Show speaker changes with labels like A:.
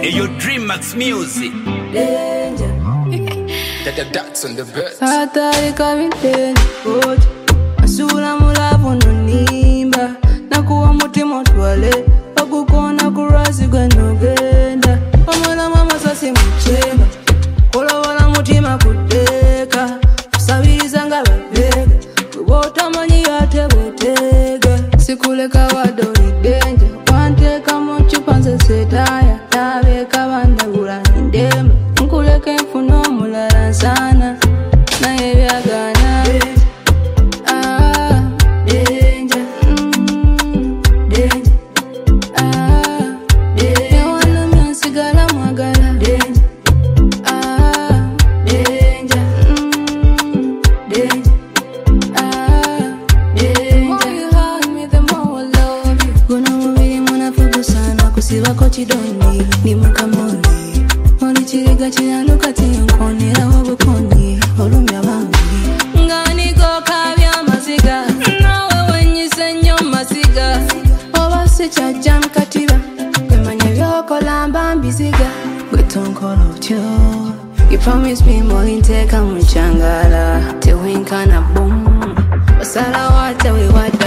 A: Hey, your DreamMax music.
B: Danger.
C: That's on the bird.
B: Hatari kabiteni kocha Asula mulavu nunimba Nakuwa mutima otwale Bakukona kurasi gwenogenda Omwana mama sasi mchemba Kola wala mutima kuteka Kusabiriza nga babega Kubota manyi yate bwetega Sikuleka wadori denja Wanteka muchupa nze setaya Tabeka bandagula ndemba Nkuleke mfuno mulala sana Na yebyagana Danger Danger Yawalumya nsigala mwagala Danger Danger Danger The more you hug me, the more I love you. Guna mubiri munafugu sana Kusibako chidoni Ni mukamoli Moli chiriga chinaluka tinkonera wabukoni Olumya bambi Ngani go kabya masiga Nawe wenyise nyo masiga Oba sicha jam katiba Kwemanya vyokola mbambiziga Gwetonkolo utyo You promised me more inteka mchangala Tewinkana boom Wasala wate we wate